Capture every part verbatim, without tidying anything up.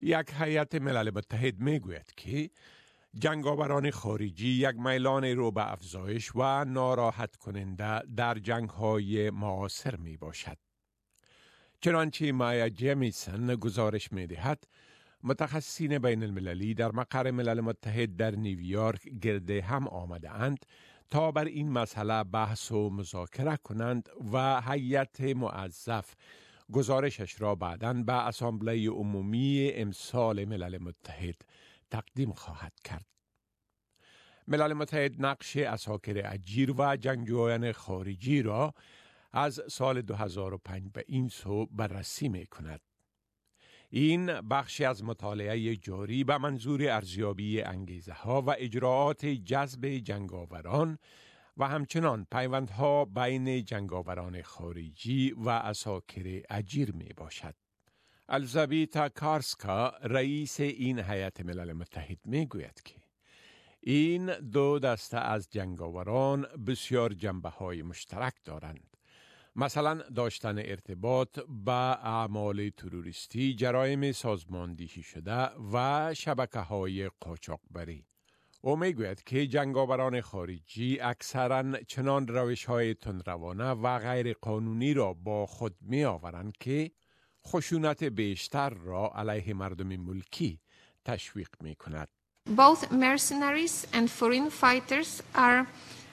یک هیئت ملل متحد می گوید که جنگاوران خارجی یک میلان رو به افزایش و ناراحت کننده در جنگ‌های معاصر می باشد. چنانچه مایا جمیسن گزارش می دهد، متخصصین بین المللی در مقر ملل متحد در نیویورک گرد هم آمده اند تا بر این مسئله بحث و مذاکره کنند و هیئت موظف گزارشش را بعداً به اسامبله عمومی امسال ملل متحد تقدیم خواهد کرد. ملل متحد نقش عساکر اجیر و جنگجویان خارجی را از سال دو هزار و پنج به این سو بررسی می کند. این بخشی از مطالعه جاری به منظور ارزیابی انگیزه ها و اجراعات جذب جنگاوران و همچنان پیوندها بین جنگاوران خارجی و عساکر اجیر می باشد. الیزابتا کارسکا رئیس این هیئت ملل متحد می گوید که این دو دسته از جنگاوران بسیار جنبه های مشترک دارند. مثلا داشتن ارتباط با اعمال تروریستی، جرایم سازماندهی شده و شبکه های قاچاقبری. او می گوید که جنگاوران خارجی اکثراً چنان روش های تندروانه و غیر قانونی را با خود می آورند که خشونت بیشتر را علیه مردم ملکی تشویق می کند. Both mercenaries and foreign fighters are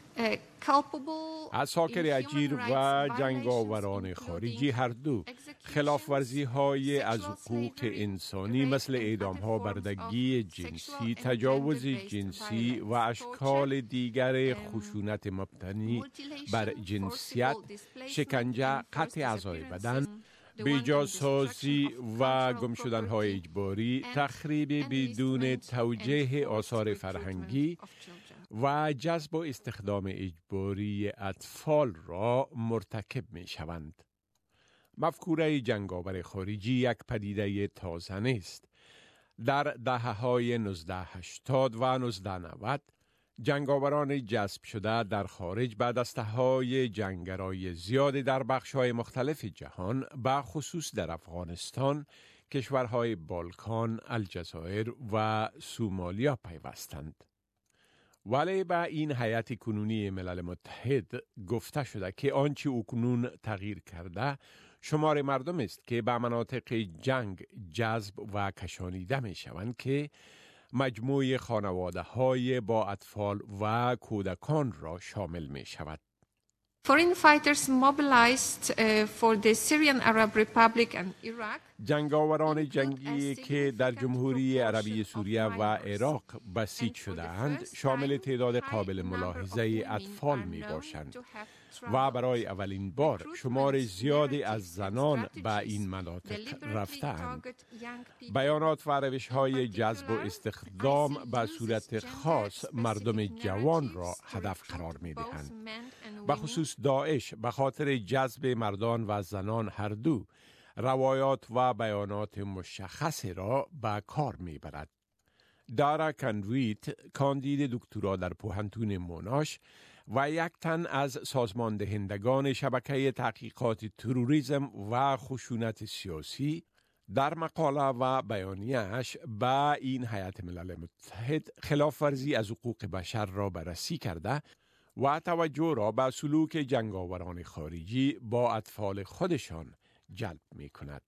عساکر اجیر و جنگاوران خارجی هر دو خلافورزی های از حقوق انسانی مثل اعدام ها، بردگی جنسی، تجاوز جنسی و اشکال دیگر خشونت مبتنی بر جنسیت، شکنجه، قطع اعضای بدن، بیجاسازی و گم شدن های اجباری، تخریب بدون توجیه آثار فرهنگی و جذب و استخدام اجباری اطفال را مرتکب می شوند. مفکوره جنگاور خارجی یک پدیده تازه نیست. در دهه‌های نوزده هشتاد و نوزده نود جنگاوران جذب شده در خارج به دسته‌های جنگرای زیاد در بخش‌های مختلف جهان، به خصوص در افغانستان، کشورهای بالکان، الجزایر و سومالیا پیوستند. ولی به این هیئت کنونی ملل متحد گفته شده که آنچه اکنون تغییر کرده شمار مردم است که به مناطق جنگ جذب و کشانیده می شوند که مجموع خانواده های با اطفال و کودکان را شامل می شود. Foreign fighters mobilized uh, for the Syrian Arab Republic and Iraq. جنگاوران جنگی که در جمهوری عربی سوریه و عراق بسیج شده‌اند شامل تعداد قابل ملاحظه اطفال می باشند و برای اولین بار شمار زیادی از زنان به این مناطق رفته‌اند. بیانات و روش‌های جذب و استخدام به صورت خاص مردم جوان را هدف قرار می‌دهند. به خصوص داعش به خاطر جذب مردان و زنان هر دو روایات و بیانات مشخصی را به کار می‌برد. دارا کانویت، کاندید دکترا در پوهنتون موناش و یک تن از سازماندهندگان شبکه تحقیقات تروریسم و خشونت سیاسی، در مقاله و بیانیه‌اش به این هیئت ملل متحد خلاف‌ورزی از حقوق بشر را بررسی کرده و توجه را به سلوک جنگاوران خارجی با اطفال خودشان جلب می کند.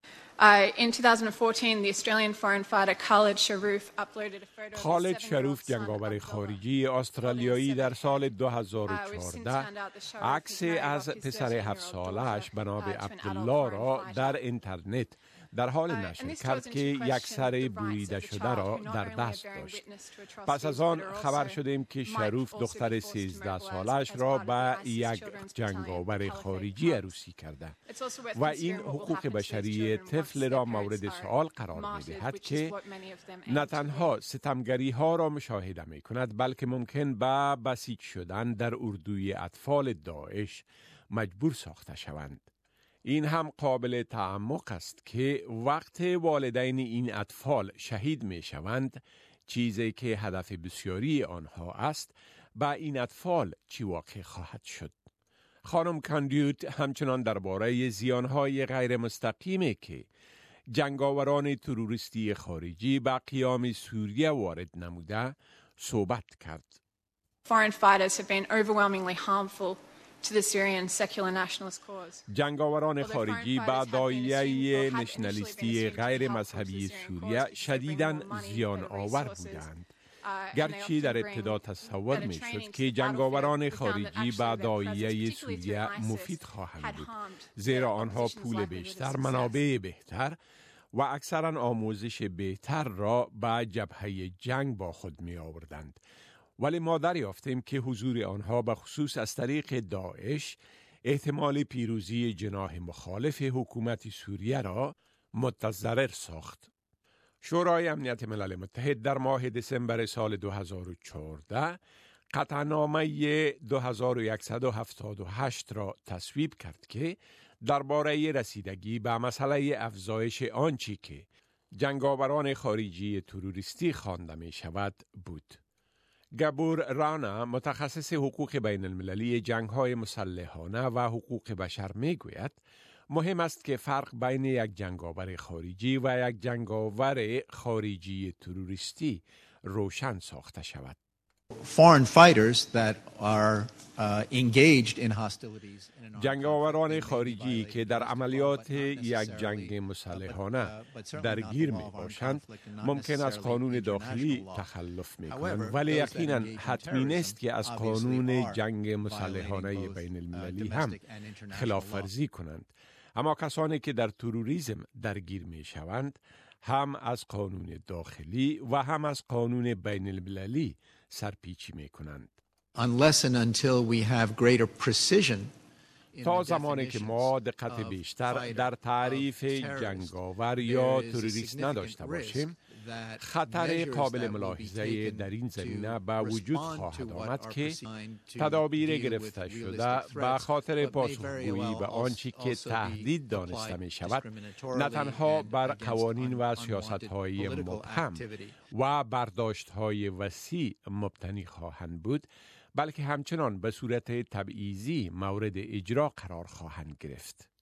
Uh, in twenty fourteen, the Australian foreign fighter Khalid Sharoof uploaded a photo of خالد his شروف seven-year-old son, جنگاور Abdullah. خارجی استرالیایی در سال دو هزار و چهارده عکس از پسر هفت سالش به نام عبدالله را در اینترنت در حال نشر کرد که یک سر بریده شده را در دست داشت. پس از آن خبر شدیم که شروف دختر سیزده سالش را به یک جنگاور خارجی عروسی کرده و این حقوق بشری طفل را مورد سوال قرار می دهد که نه تنها ستمگری ها را مشاهده می کند بلکه ممکن به بسیج شدن در اردوی اطفال داعش مجبور ساخته شوند. این هم قابل تعمق است که وقت والدین این اطفال شهید می شوند، چیزی که هدف بسیاری آنها است، با این اطفال چی واقع خواهد شد؟ خانم کاندیوت همچنان درباره زیانهای غیر مستقیمی که جنگاوران تروریستی خارجی به قیام سوریه وارد نموده صحبت کرد. Foreign fighters have been overwhelmingly harmful to the Syrian secular nationalist cause. جنگاوران خارجی به داعیه نشنالیستی غیر مذهبی سوریه شدیداً زیان آور بودند. گرچه در ابتدا تصور می شد که جنگاوران خارجی به داعیه سوریه مفید خواهند بود، زیرا آنها پول بیشتر، منابع بهتر و اکثراً آموزش بهتر را به جبهه جنگ با خود می آوردند. ولی ما دریافتیم که حضور آنها به خصوص از طریق داعش احتمال پیروزی جناح مخالف حکومت سوریه را متضرر ساخت. شورای امنیت ملل متحد در ماه دسامبر سال دو هزار و چهارده قطعنامه دو هزار و صد و هفتاد و هشت را تصویب کرد که درباره رسیدگی به مسئله افزایش آنچه که جنگاوران خارجی تروریستی خوانده می شود بود. گابور رانا، متخصص حقوق بین المللی جنگ‌های مسلحانه و حقوق بشر می گوید مهم است که فرق بین یک جنگاور خارجی و یک جنگاور خارجی تروریستی روشن ساخته شود. Foreign fighters that are uh, engaged in hostilities in an جنگاوران خارجی که در عملیات یک جنگ مسلحانه درگیر می باشند ممکن است قانون داخلی تخلف می کنند، ولی یقینا حتمی نیست که از قانون جنگ مسلحانه بین المللی هم خلاف ورزی کنند. اما کسانی که در تروریسم درگیر می شوند هم از قانون داخلی و هم از قانون بین المللی سرپیچی می کنند. Unless and until we have greater precision تا زمانی که ما دقت بیشتر در تعریف جنگاور یا تروریست نداشته باشیم، خطر قابل ملاحظه در این زمینه به وجود خواهد آمد که تدابیر گرفته شده به خاطر پاسخگویی به آنچه که تهدید دانسته می شود نه تنها بر قوانین و سیاست‌های مبهم و برداشت‌های وسیع مبتنی خواهند بود، بلکه همچنان به صورت تبعیضی مورد اجرا قرار خواهند گرفت.